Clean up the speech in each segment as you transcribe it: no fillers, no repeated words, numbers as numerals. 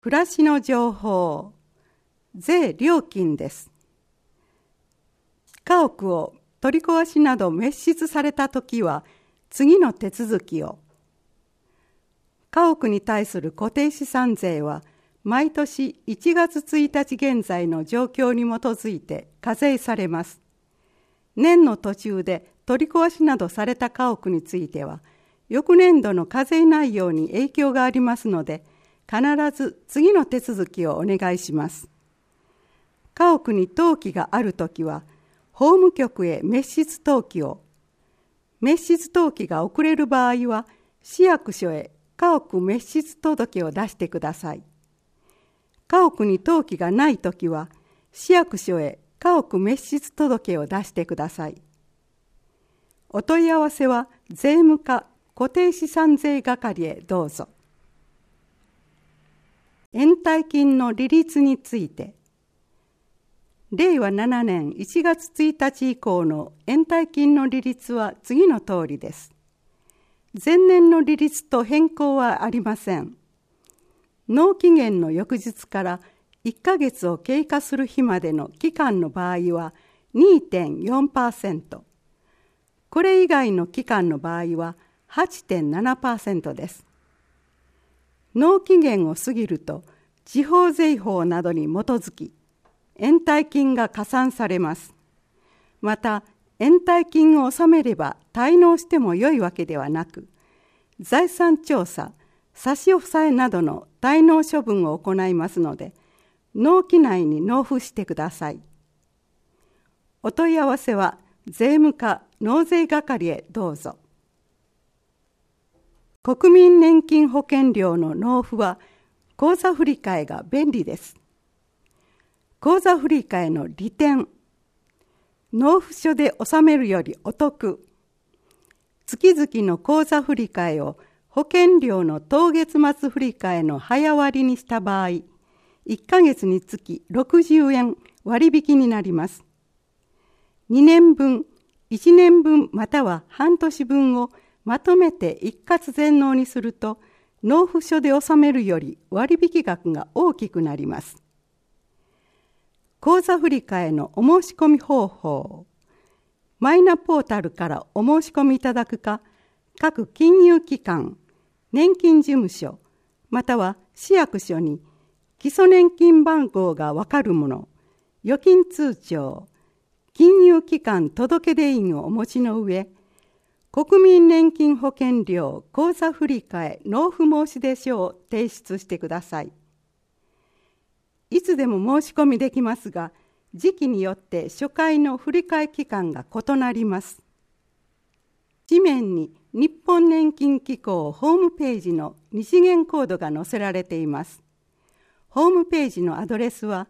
暮らしの情報、税料金です。家屋を取り壊しなど滅失されたときは、次の手続きを。家屋に対する固定資産税は、毎年1月1日現在の状況に基づいて課税されます。年の途中で取り壊しなどされた家屋については、翌年度の課税内容に影響がありますので、必ず次の手続きをお願いします。家屋に登記があるときは、法務局へ滅失登記を。滅失登記が遅れる場合は、市役所へ家屋滅失届を出してください。家屋に登記がないときは、市役所へ家屋滅失届を出してください。お問い合わせは、税務課固定資産税係へどうぞ。延滞金の利率について、令和7年1月1日以降の延滞金の利率は次の通りです。前年の利率と変更はありません。納期限の翌日から1ヶ月を経過する日までの期間の場合は 2.4%、これ以外の期間の場合は 8.7% です。納期限を過ぎると地方税法などに基づき延滞金が加算されます。また延滞金を納めれば滞納してもよいわけではなく、財産調査、差し押さえなどの滞納処分を行いますので、納期内に納付してください。お問い合わせは税務課納税係へどうぞ。国民年金保険料の納付は口座振替が便利です。口座振替の利点、納付書で納めるよりお得。月々の口座振替を保険料の当月末振替の早割りにした場合、1ヶ月につき60円割引になります。2年分、1年分または半年分をまとめて一括全納にすると、納付書で納めるより割引額が大きくなります。口座振替のお申し込み方法。マイナポータルからお申し込みいただくか、各金融機関、年金事務所、または市役所に基礎年金番号がわかるもの、預金通帳、金融機関届出印をお持ちの上、国民年金保険料口座振替納付申出書を提出してください。いつでも申し込みできますが、時期によって初回の振替期間が異なります。紙面に日本年金機構ホームページの2次元コードが載せられています。ホームページのアドレスは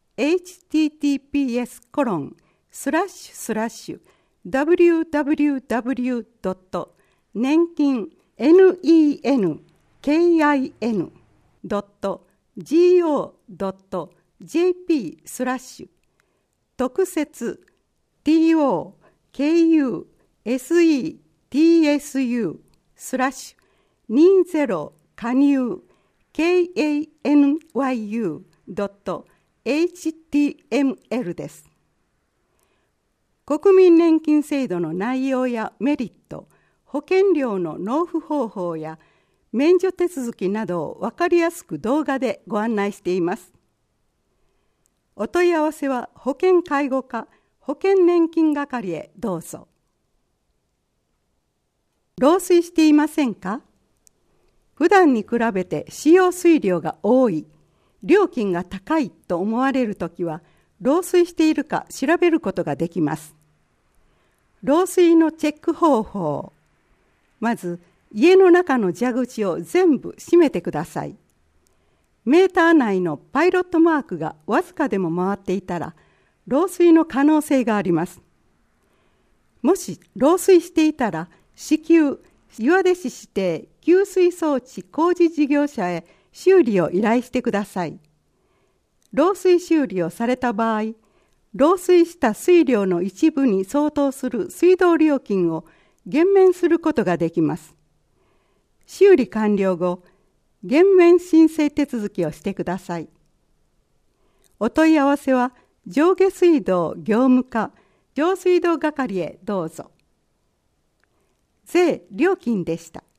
https://www.nenkin.go.jp/ 特設 TOKUSETSU/20 加入 KANYU.html です。国民年金制度の内容やメリット、保険料の納付方法や免除手続きなどを分かりやすく動画でご案内しています。お問い合わせは保険介護課保険年金係へどうぞ。漏水していませんか？普段に比べて使用水量が多い、料金が高いと思われるときは、漏水しているか調べることができます。漏水のチェック方法。まず、家の中の蛇口を全部閉めてください。メーター内のパイロットマークがわずかでも回っていたら、漏水の可能性があります。もし漏水していたら、至急、岩出市指定給水装置工事事業者へ修理を依頼してください。漏水修理をされた場合、漏水した水量の一部に相当する水道料金を減免することができます。修理完了後、 減免申請手続きをしてください。お問い合わせは上下水道業務課上水道係へどうぞ。税・料金でした。